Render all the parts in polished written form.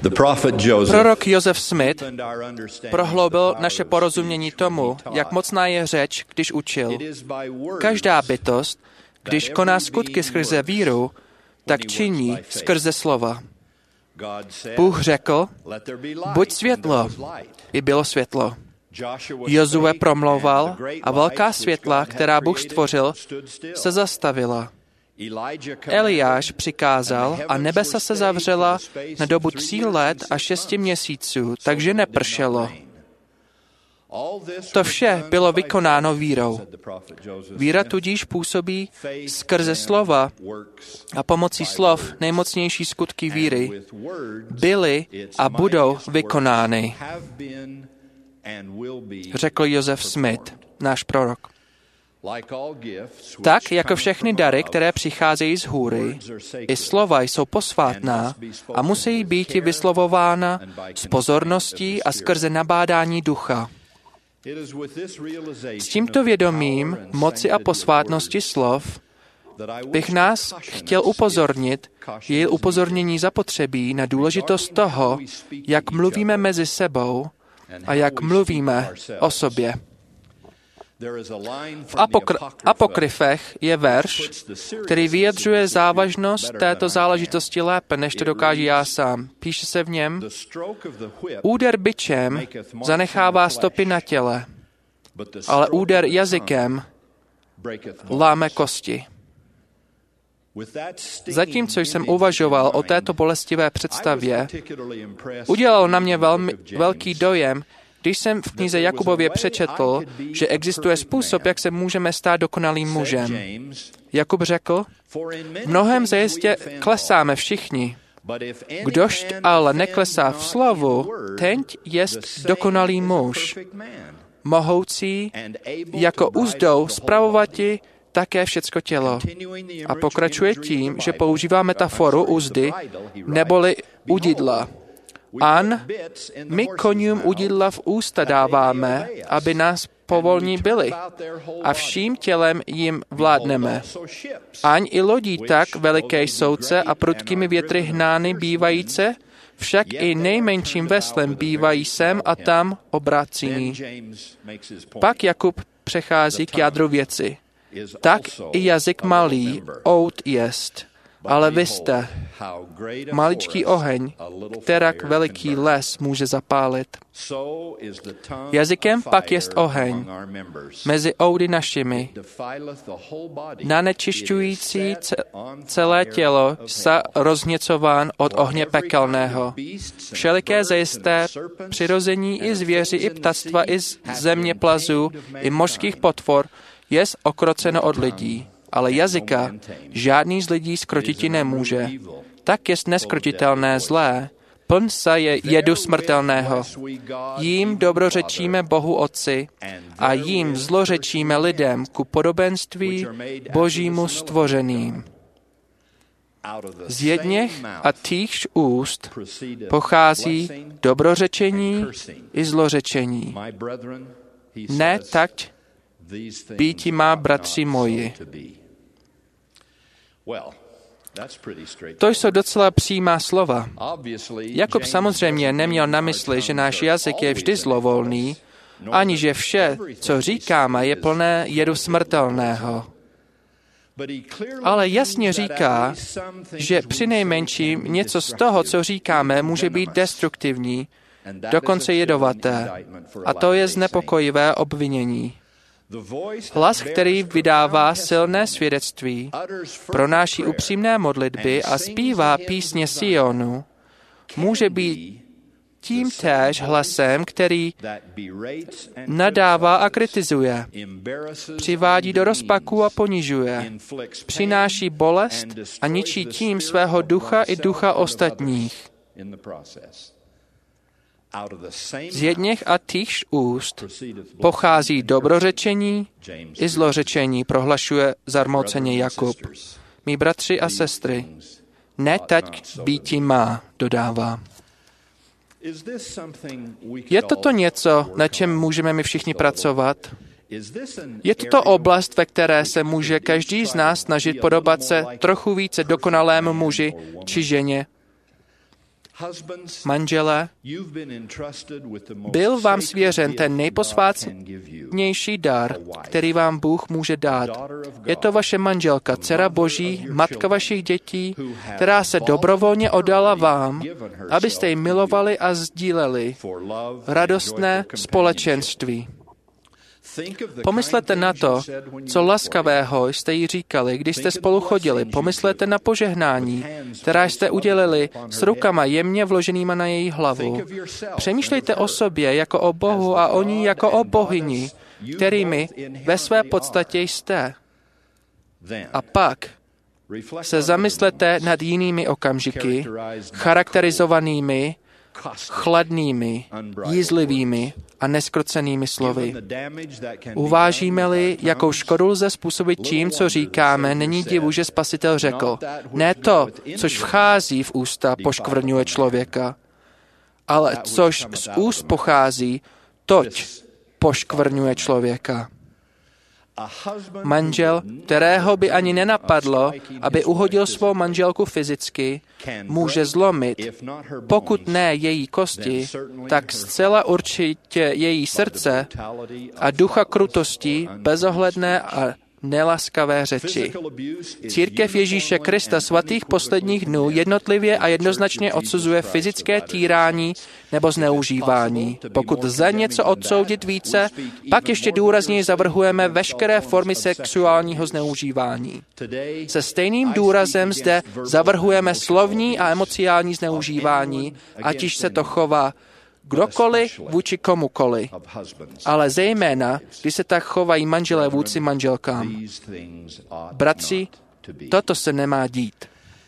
Prorok Joseph Smith prohloubil naše porozumění tomu, jak mocná je řeč, když učil. Každá bytost, když koná skutky skrze víru, tak činí skrze slova. Bůh řekl, buď světlo, i bylo světlo. Jozue promlouval a velká světla, která Bůh stvořil, se zastavila. Eliáš přikázal a nebesa se zavřela na dobu 3 let a 6 měsíců, takže nepršelo. To vše bylo vykonáno vírou. Víra tudíž působí skrze slova a pomocí slov nejmocnější skutky víry byly a budou vykonány, řekl Joseph Smith, náš prorok. Tak, jako všechny dary, které přicházejí z hůry, i slova jsou posvátná a musí být vyslovována s pozorností a skrze nabádání ducha. S tímto vědomím moci a posvátnosti slov bych nás chtěl upozornit, je upozornění zapotřebí na důležitost toho, jak mluvíme mezi sebou a jak mluvíme o sobě. V Apokryfech je verš, který vyjadřuje závažnost této záležitosti lépe, než to dokážu já sám. Píše se v něm, úder bičem zanechává stopy na těle, ale úder jazykem láme kosti. Zatímco jsem uvažoval o této bolestivé představě, udělal na mě velký dojem, když jsem v knize Jakubově přečetl, že existuje způsob, jak se můžeme stát dokonalým mužem. Jakub řekl, v mnohém zajistě klesáme všichni. Kdož ale neklesá v slovu, tenť jest dokonalý muž, mohoucí jako úzdou spravovati také všecko tělo. A pokračuje tím, že používá metaforu úzdy, neboli udidla. My koňům udidla v ústa dáváme, aby nás povolní byli, a vším tělem jim vládneme. Ani i lodí tak veliké souce a prudkými větry hnány bývajíce, však i nejmenším veslem bývají sem a tam obrácení. Pak Jakub přechází k jádru věci. Tak i jazyk malý, oud jest, ale vy jste maličký oheň, kterak veliký les může zapálit. Jazykem pak jest oheň mezi oudy našimi, nanečišťující celé tělo, se rozněcován od ohně pekelného. Všeliké zajisté přirození i zvěři, i ptactva, i země plazů, i mořských potvor, jest okroceno od lidí. Ale jazyka žádný z lidí skrotiti nemůže. Tak jest neskrotitelné zlé, pln se je jedu smrtelného. Jím dobrořečíme Bohu Otci a jím zlořečíme lidem ku podobenství Božímu stvořeným. Z jedněch a týchž úst pochází dobrořečení i zlořečení. Ne tak býti má, bratři moji. To jsou docela přímá slova. Jakub samozřejmě neměl na mysli, že náš jazyk je vždy zlovolný, ani že vše, co říkáme, je plné jedu smrtelného. Ale jasně říká, že přinejmenším něco z toho, co říkáme, může být destruktivní, dokonce jedovaté. A to je znepokojivé obvinění. Hlas, který vydává silné svědectví, pronáší upřímné modlitby a zpívá písně Sionu, může být tím též hlasem, který nadává a kritizuje, přivádí do rozpaku a ponižuje, přináší bolest a ničí tím svého ducha i ducha ostatních. Z jedněch a týchž úst pochází dobrořečení i zlořečení, prohlašuje zarmouceně Jakub. Mí bratři a sestry, ne teď býti má, dodává. Je toto něco, na čem můžeme my všichni pracovat? Je to oblast, ve které se může každý z nás snažit podobat se trochu více dokonalému muži či ženě? Manžele, byl vám svěřen ten nejposvácenější dar, který vám Bůh může dát. Je to vaše manželka, dcera Boží, matka vašich dětí, která se dobrovolně oddala vám, abyste ji milovali a sdíleli radostné společenství. Pomyslete na to, co laskavého jste jí říkali, když jste spolu chodili. Pomyslete na požehnání, která jste udělili s rukama jemně vloženýma na její hlavu. Přemýšlejte o sobě jako o Bohu a o ní jako o bohyni, kterými ve své podstatě jste. A pak se zamyslete nad jinými okamžiky, charakterizovanými chladnými, jízlivými a neskrocenými slovy. Uvážíme-li, jakou škodu lze způsobit tím, co říkáme, není divu, že Spasitel řekl, ne to, což vchází v ústa, poškvrňuje člověka, ale což z úst pochází, toť poškvrňuje člověka. Manžel, kterého by ani nenapadlo, aby uhodil svou manželku fyzicky, může zlomit, pokud ne její kosti, tak zcela určitě její srdce a ducha krutosti, bezohledné a nelaskavé řeči. Církev Ježíše Krista svatých posledních dnů jednotlivě a jednoznačně odsuzuje fyzické týrání nebo zneužívání. Pokud lze něco odsoudit více, pak ještě důrazněji zavrhujeme veškeré formy sexuálního zneužívání. Se stejným důrazem zde zavrhujeme slovní a emocionální zneužívání, ať již se to chová kdokoliv vůči komukoli, ale zejména, když se tak chovají manželé vůči manželkám. Bratři, toto se nemá dít.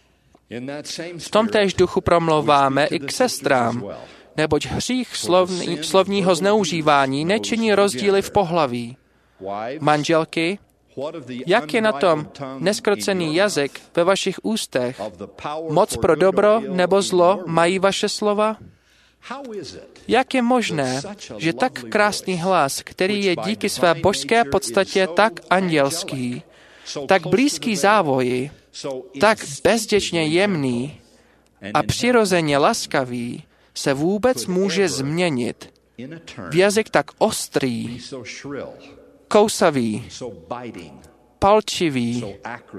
V tomtéž duchu promlouváme i k sestrám, neboť hřích slovního zneužívání nečiní rozdíly v pohlaví. Manželky, jak je na tom neskrocený jazyk ve vašich ústech? Moc pro dobro nebo zlo mají vaše slova? Jak je možné, že tak krásný hlas, který je díky své božské podstatě tak andělský, tak blízký závoji, tak bezděčně jemný a přirozeně laskavý, se vůbec může změnit v jazyk tak ostrý, kousavý, palčivý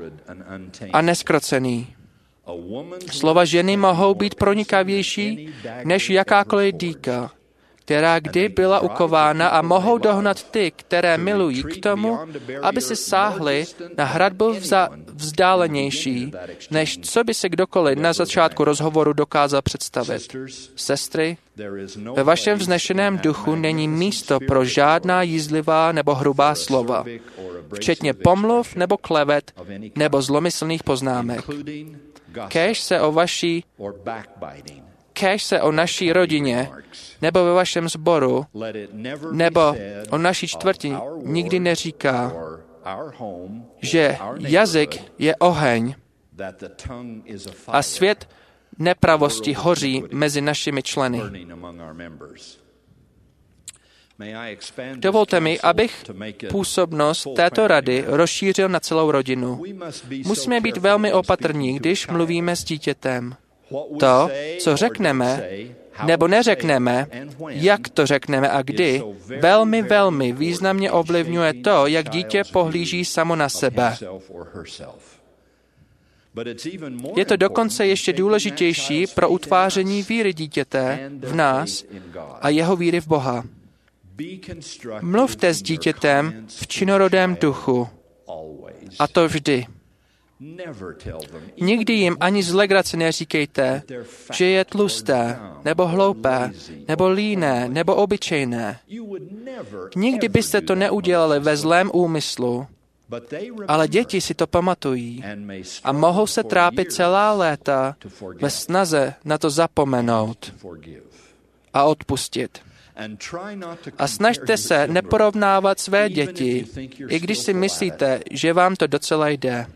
a neskrocený? Slova ženy mohou být pronikavější než jakákoliv dýka, která kdy byla ukována, a mohou dohnat ty, které milují, k tomu, aby si sáhli na hradbu vzdálenější, než co by se kdokoliv na začátku rozhovoru dokázal představit. Sestry, ve vašem vznešeném duchu není místo pro žádná jízlivá nebo hrubá slova, včetně pomluv nebo klevet nebo zlomyslných poznámek. Kéž se o naší rodině, nebo ve vašem sboru, nebo o naší čtvrti nikdy neříká, že jazyk je oheň a svět nepravosti hoří mezi našimi členy. Dovolte mi, abych působnost této rady rozšířil na celou rodinu. Musíme být velmi opatrní, když mluvíme s dítětem. To, co řekneme, nebo neřekneme, jak to řekneme a kdy, velmi, velmi významně ovlivňuje to, jak dítě pohlíží samo na sebe. Je to dokonce ještě důležitější pro utváření víry dítěte v nás a jeho víry v Boha. Mluvte s dítětem v činorodém duchu. A to vždy. Nikdy jim ani z legrace neříkejte, že je tlusté, nebo hloupé, nebo líné, nebo obyčejné. Nikdy byste to neudělali ve zlém úmyslu, ale děti si to pamatují a mohou se trápit celá léta ve snaze na to zapomenout a odpustit. A snažte se neporovnávat své děti, i když si myslíte, že vám to docela jde.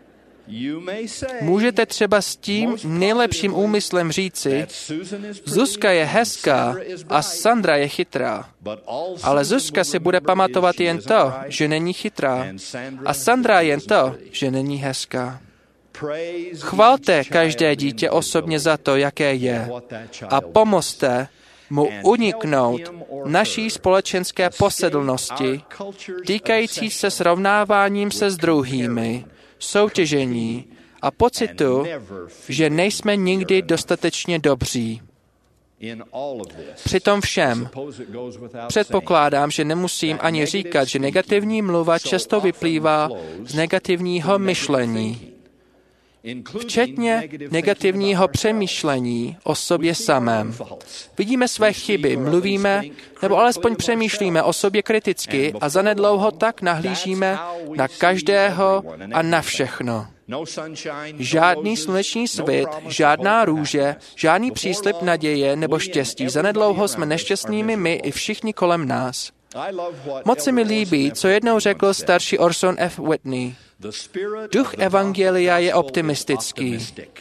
Můžete třeba s tím nejlepším úmyslem říci, Zuzka je hezká a Sandra je chytrá. Ale Zuzka si bude pamatovat jen to, že není chytrá. A Sandra jen to, že není hezká. Chvalte každé dítě osobně za to, jaké je, a pomozte mu uniknout naší společenské posedlnosti, týkající se srovnáváním se s druhými, soutěžení a pocitu, že nejsme nikdy dostatečně dobří. Při tom všem předpokládám, že nemusím ani říkat, že negativní mluva často vyplývá z negativního myšlení, včetně negativního přemýšlení o sobě samém. Vidíme své chyby, mluvíme, nebo alespoň přemýšlíme o sobě kriticky a zanedlouho tak nahlížíme na každého a na všechno. Žádný sluneční svit, žádná růže, žádný příslib naděje nebo štěstí. Zanedlouho jsme nešťastnými my i všichni kolem nás. Moc se mi líbí, co jednou řekl starší Orson F. Whitney. Duch evangelia je optimistický.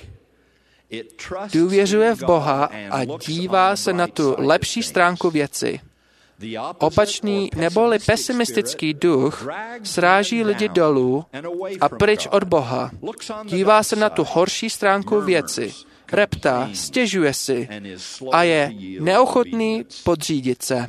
Důvěřuje v Boha a dívá se na tu lepší stránku věci. Opačný neboli pesimistický duch sráží lidi dolů a pryč od Boha. Dívá se na tu horší stránku věci. Reptá, stěžuje si a je neochotný podřídit se.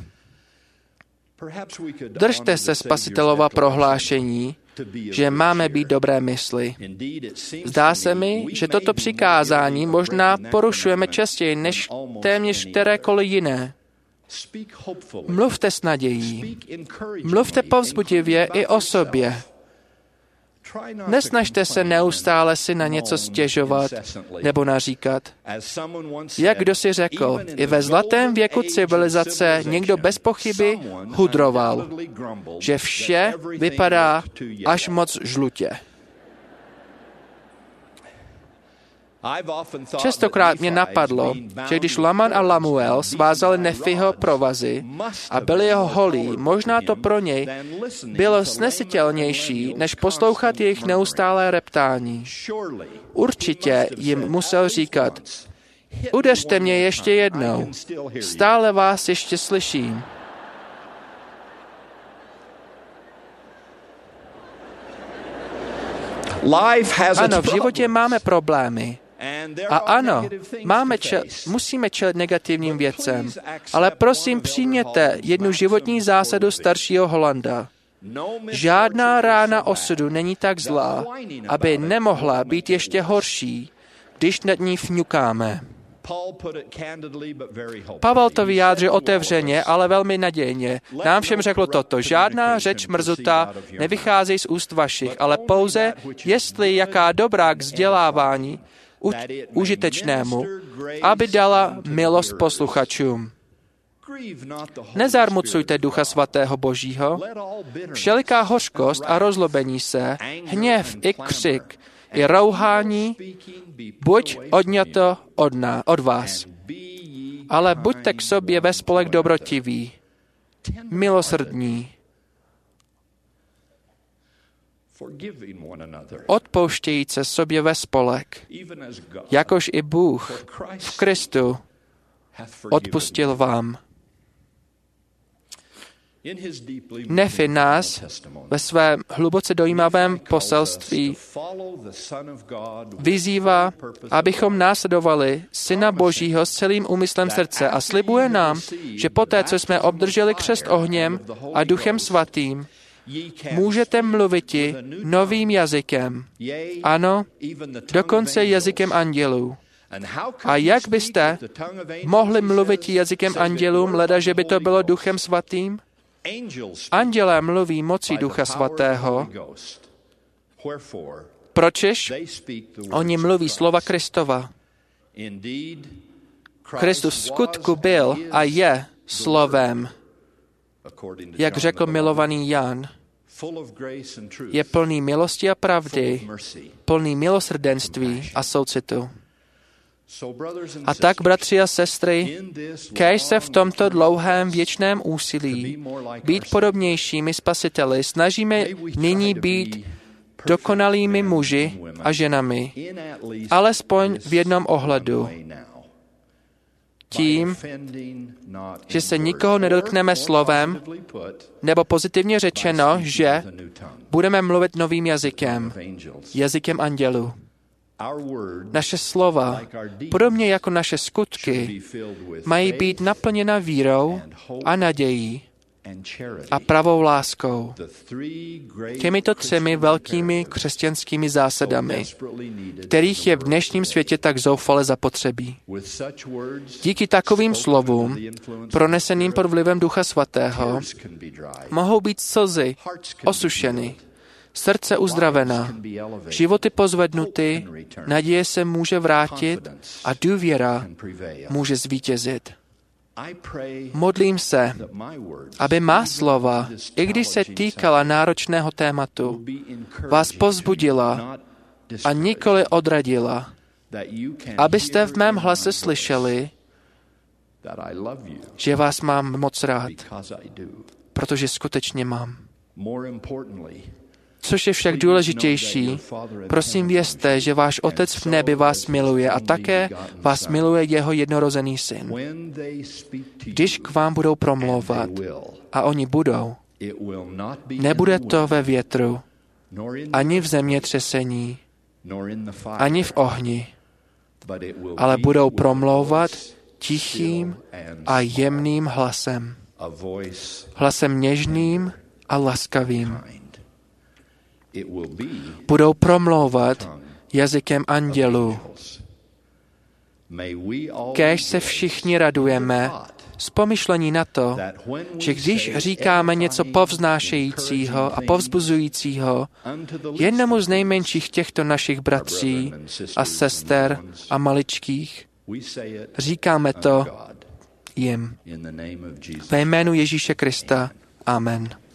Držte se Spasitelova prohlášení, že máme být dobré mysli. Zdá se mi, že toto přikázání možná porušujeme častěji než téměř kterékoliv jiné. Mluvte s nadějí. Mluvte povzbudivě i o sobě. Nesnažte se neustále si na něco stěžovat nebo naříkat. Jak kdo si řekl, i ve zlatém věku civilizace někdo bez pochyby hudroval, že vše vypadá až moc žlutě. Častokrát mě napadlo, že když Laman a Lamuel svázali Nefiho provazy a byli jeho holí, možná to pro něj bylo snesitelnější, než poslouchat jejich neustálé reptání. Určitě jim musel říkat, udeřte mě ještě jednou, stále vás ještě slyším. Ano, v životě máme problémy. A ano, musíme čelit negativním věcem, ale prosím přijměte jednu životní zásadu staršího Holanda. Žádná rána osudu není tak zlá, aby nemohla být ještě horší, když nad ní fňukáme. Pavel to vyjádřil otevřeně, ale velmi nadějně. Nám všem řekl toto. Žádná řeč mrzutá nevychází z úst vašich, ale pouze, jestli jaká dobrá k vzdělávání, užitečnému, aby dala milost posluchačům. Nezarmucujte Ducha Svatého Božího. Všeliká hořkost a rozlobení se, hněv i křik, i rouhání, buď odňato od vás. Ale buďte k sobě ve spolek dobrotiví, milosrdní, odpouštějící se sobě ve spolek, jakož i Bůh v Kristu odpustil vám. Nefi nás ve svém hluboce dojímavém poselství vyzývá, abychom následovali Syna Božího s celým úmyslem srdce a slibuje nám, že poté, co jsme obdrželi křest ohněm a Duchem Svatým, můžete mluviti novým jazykem. Ano, dokonce jazykem andělů. A jak byste mohli mluvit jazykem andělům, leda, že by to bylo Duchem Svatým? Andělé mluví mocí Ducha Svatého. Pročež? Oni mluví slova Kristova. Kristus v skutku byl a je slovem, jak řekl milovaný Jan. Je plný milosti a pravdy, plný milosrdenství a soucitu. A tak, bratři a sestry, kéž se v tomto dlouhém věčném úsilí být podobnějšími spasiteli snažíme nyní být dokonalými muži a ženami, alespoň v jednom ohledu. Tím, že se nikoho nedotkneme slovem, nebo pozitivně řečeno, že budeme mluvit novým jazykem, jazykem andělů. Naše slova, podobně jako naše skutky, mají být naplněna vírou a nadějí a pravou láskou. Těmito 3 velkými křesťanskými zásadami, kterých je v dnešním světě tak zoufale zapotřebí. Díky takovým slovům, proneseným pod vlivem Ducha Svatého, mohou být slzy osušeny, srdce uzdravena, životy pozvednuty, naděje se může vrátit a důvěra může zvítězit. Modlím se, aby má slova, i když se týkala náročného tématu, vás povzbudila a nikoli odradila, abyste v mém hlase slyšeli, že vás mám moc rád, protože skutečně mám. Což je však důležitější, prosím vězte, že váš Otec v nebi vás miluje a také vás miluje jeho jednorozený syn. Když k vám budou promlouvat, a oni budou, nebude to ve větru, ani v zemětřesení, ani v ohni, ale budou promlouvat tichým a jemným hlasem. Hlasem něžným a laskavým. Budou promlouvat jazykem andělů. Kéž se všichni radujeme z pomyšlení na to, že když říkáme něco povznášejícího a povzbuzujícího jednomu z nejmenších těchto našich bratří a sester a maličkých, říkáme to jim. Ve jménu Ježíše Krista. Amen.